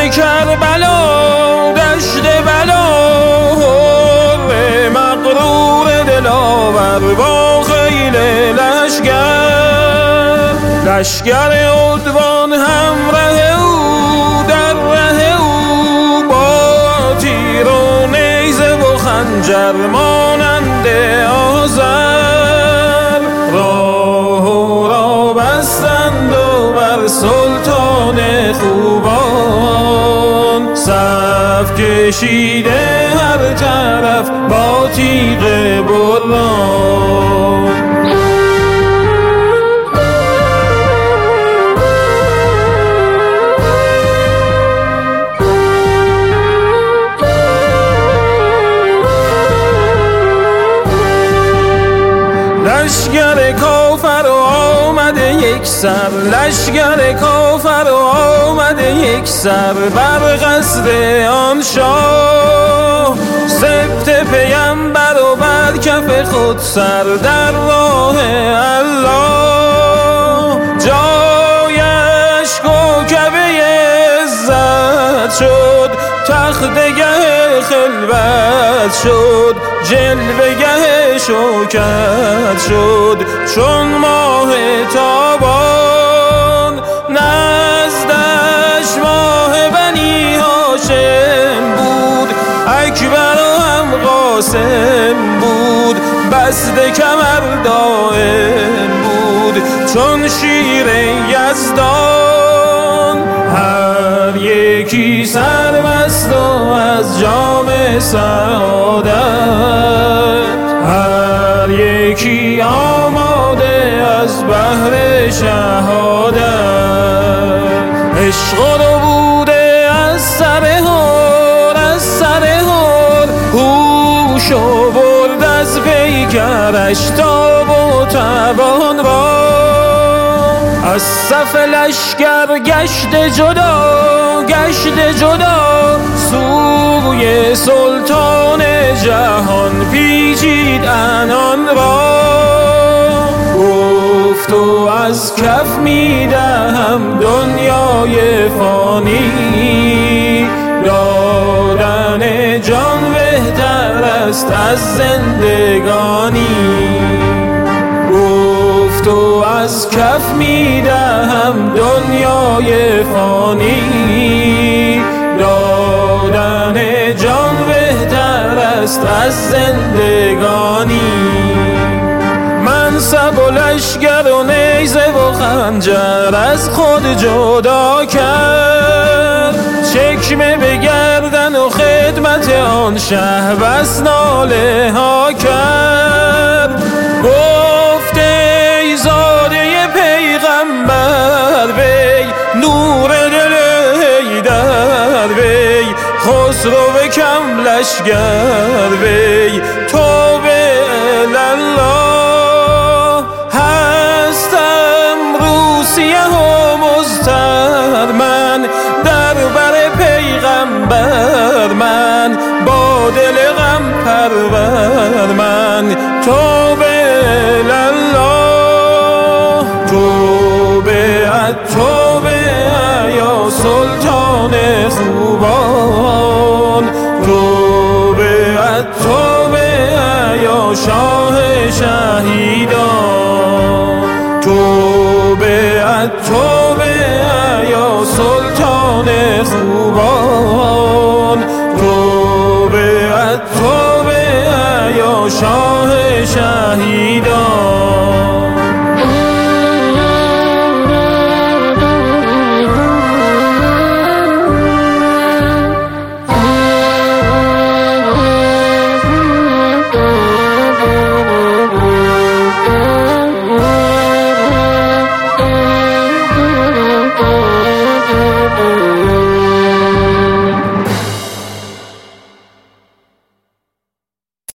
کربلا دشت بلا مغرور دلاور با خیل لشگر عدوان همراه او در ره او با تیر و نیزه و خنجر مانند آذر راه بستند و بر سلطان خوبان صف کشیده هر طرف با تیغ بران. لشگر کافر آمده یک سر لشگر کافر آمده یک سر بر قصد آن شاه سبط پیمبر و بر کف خود سر در راه الله جایش کوکبه عزت شد تختگه خلوت شد جلوه‌گه شوکت شد چون ماه تابان نزدش ماه بنی هاشم بود اکبر و هم قاسم بود بسته کمر دائم بود چون شیر یزدان هر یکی سرمست و از جام سعادت هر یکی آماده از بحر شهادت عشق رو بوده از سر هار هوشو برد از پیکرش تاب و توان را از صف لشگر گشت جدا سوی سلطان جهان پیچید عنان را گفت و از کف میدهم دنیای فانی دادن جان بهتر است از زندگانی گفت و از کف میدهم دنیای فانی دادن جان بهتر است از زندگانی منصب و لشگر و نیزه و خنجر از خود جدا کرد چکمه به گردن و خدمت آن شه بس ناله ها کرد گفت ای زاده پیغمبر وی نور دل حیدر وی خسرو کم لشگر وی توبه الله هستم روسیه و مضطر من در بر پیغمبر من با دل غم پرور من توبه الله توبه یا سلطان خوبان توبه یا شاه شهیدان توبه یا سلطان خوبان توبه یا شاه شهیدان. Oh